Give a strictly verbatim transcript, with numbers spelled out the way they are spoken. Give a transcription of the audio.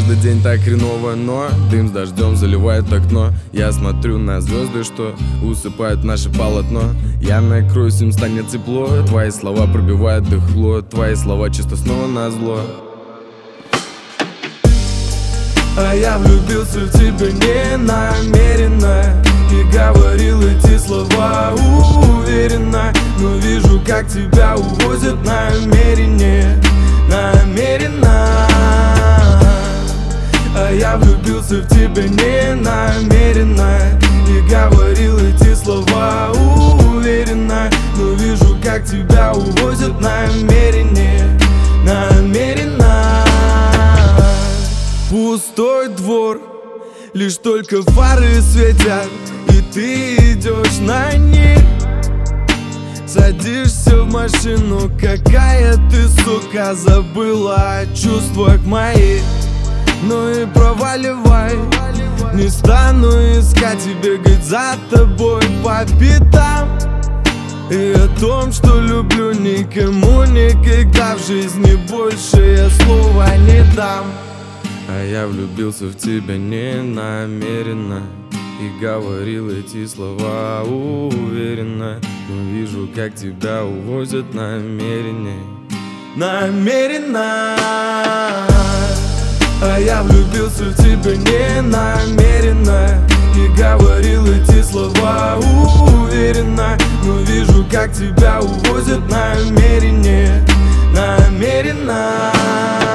Каждый день так хреново, но дым с дождем заливает окно. Я смотрю на звезды, что усыпают наше полотно. Я накроюсь, им станет тепло. Твои слова пробивают дыхло. Твои слова чисто снова назло. А я влюбился в тебя не намеренно и говорил эти слова уверенно, но вижу, как тебя увозят намерение, намеренно. А я влюбился в тебя не намеренно и говорил эти слова уверенно, но вижу, как тебя увозят намерение, намеренно. Пустой двор, лишь только фары светят, и ты идешь на них. Садишься в машину, какая ты, сука, забыла о чувствах моих. Ну и проваливай, не стану искать и бегать за тобой по пятам. И о том, что люблю, никому никогда в жизни больше я слова не дам. А я влюбился в тебя не намеренно и говорил эти слова уверенно, но вижу, как тебя увозят намерение, намеренно. А я влюбился в тебя не намеренно и говорил эти слова уверенно, но вижу, как тебя увозят намерение, намеренно.